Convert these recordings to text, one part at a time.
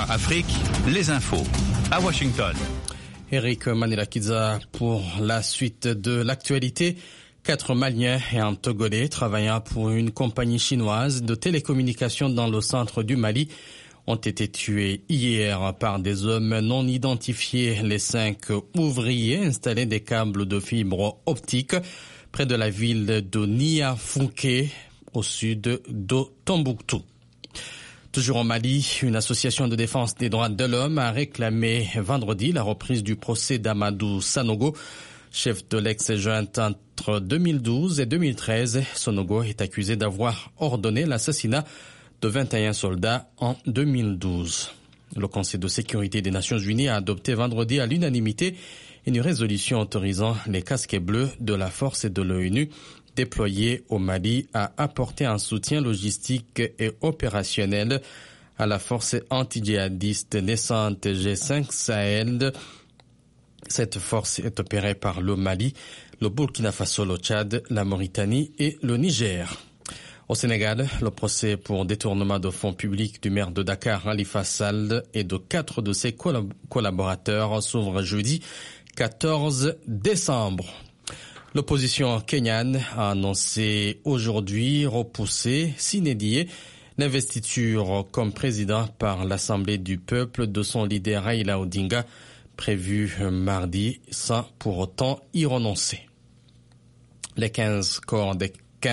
Afrique, les infos à Washington. Eric Manelakiza pour la suite de l'actualité. 4 Maliens et un Togolais travaillant pour une compagnie chinoise de télécommunications dans le centre du Mali ont été tués hier par des hommes non identifiés. Les 5 ouvriers installaient des câbles de fibre optique près de la ville de Niafounké, au sud de Tombouctou. Toujours au Mali, une association de défense des droits de l'homme a réclamé vendredi la reprise du procès d'Amadou Sanogo, chef de l'ex-junte entre 2012 et 2013. Sanogo est accusé d'avoir ordonné l'assassinat de 21 soldats en 2012. Le Conseil de sécurité des Nations Unies a adopté vendredi à l'unanimité une résolution autorisant les casques bleus de la force et de l'ONU déployés au Mali à apporter un soutien logistique et opérationnel à la force anti-djihadiste naissante G5 Sahel. Cette force est opérée par le Mali, le Burkina Faso, le Tchad, la Mauritanie et le Niger. Au Sénégal, le procès pour détournement de fonds publics du maire de Dakar, Khalifa Sall, et de 4 de ses collaborateurs s'ouvre jeudi 14 décembre. L'opposition kenyane a annoncé aujourd'hui repousser sine die l'investiture comme président par l'Assemblée du peuple de son leader Raila Odinga, prévu mardi, sans pour autant y renoncer. Les corps des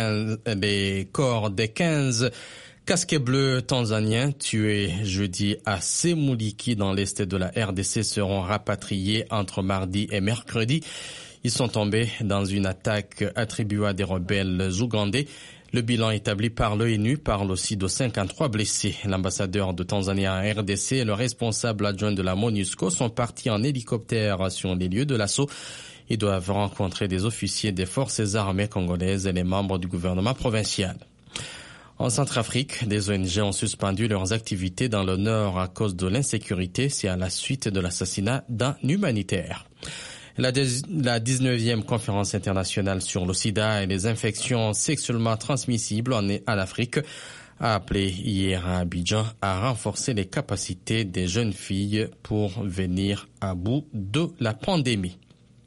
15 casques bleus tanzaniens tués jeudi à Semuliki dans l'est de la RDC seront rapatriés entre mardi et mercredi. Ils sont tombés dans une attaque attribuée à des rebelles ougandais. Le bilan établi par l'ONU parle aussi de 53 blessés. L'ambassadeur de Tanzanie à RDC et le responsable adjoint de la MONUSCO sont partis en hélicoptère sur les lieux de l'assaut. Ils doivent rencontrer des officiers des forces armées congolaises et les membres du gouvernement provincial. En Centrafrique, des ONG ont suspendu leurs activités dans le nord à cause de l'insécurité. C'est à la suite de l'assassinat d'un humanitaire. La 19e conférence internationale sur le sida et les infections sexuellement transmissibles en Afrique a appelé hier à Abidjan à renforcer les capacités des jeunes filles pour venir à bout de la pandémie.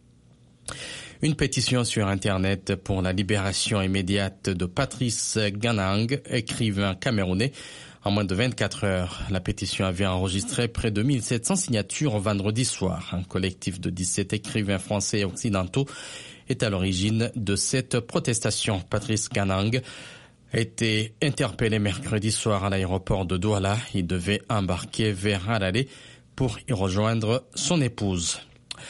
Une pétition sur Internet pour la libération immédiate de Patrice Ganang, écrivain camerounais. En moins de 24 heures, la pétition avait enregistré près de 1700 signatures vendredi soir. Un collectif de 17 écrivains français et occidentaux est à l'origine de cette protestation. Patrice Ganang a été interpellé mercredi soir à l'aéroport de Douala. Il devait embarquer vers Harare pour y rejoindre son épouse.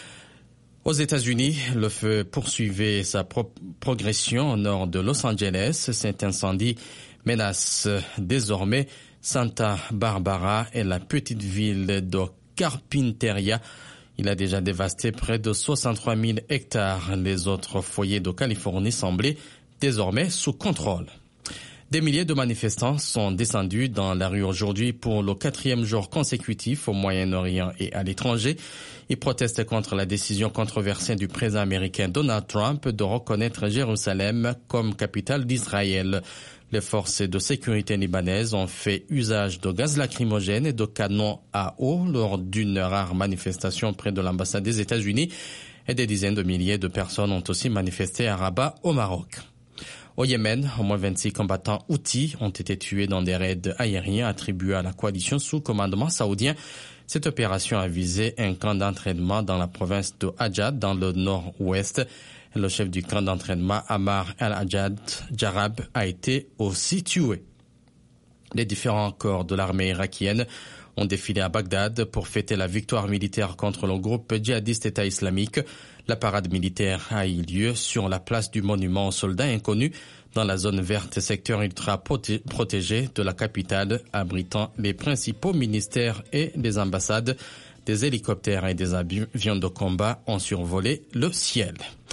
Aux États-Unis, le feu poursuivait sa progression au nord de Los Angeles. Cet incendie menace désormais Santa Barbara et la petite ville de Carpinteria. Il a déjà dévasté près de 63 000 hectares. Les autres foyers de Californie semblaient désormais sous contrôle. Des milliers de manifestants sont descendus dans la rue aujourd'hui pour le 4e jour consécutif au Moyen-Orient et à l'étranger. Ils protestent contre la décision controversée du président américain Donald Trump de reconnaître Jérusalem comme capitale d'Israël. Les forces de sécurité libanaises ont fait usage de gaz lacrymogène et de canons à eau lors d'une rare manifestation près de l'ambassade des États-Unis et des dizaines de milliers de personnes ont aussi manifesté à Rabat au Maroc. Au Yémen, au moins 26 combattants houthis ont été tués dans des raids aériens attribués à la coalition sous commandement saoudien. Cette opération a visé un camp d'entraînement dans la province de Hadjad, dans le nord-ouest. Le chef du camp d'entraînement, Ammar al-Hadjad Jarab, a été aussi tué. Les différents corps de l'armée irakienne ont défilé à Bagdad pour fêter la victoire militaire contre le groupe djihadiste État islamique. La parade militaire a eu lieu sur la place du monument aux soldats inconnus dans la zone verte, secteur ultra protégé de la capitale, abritant les principaux ministères et les ambassades. Des hélicoptères et des avions de combat ont survolé le ciel.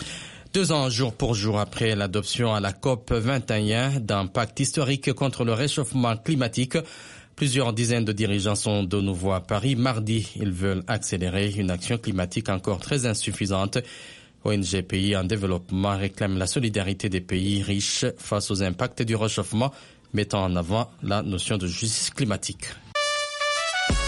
2 ans jour pour jour après l'adoption à la COP 21 d'un pacte historique contre le réchauffement climatique, plusieurs dizaines de dirigeants sont de nouveau à Paris. Mardi, ils veulent accélérer une action climatique encore très insuffisante. ONG Pays en développement réclame la solidarité des pays riches face aux impacts du réchauffement, mettant en avant la notion de justice climatique.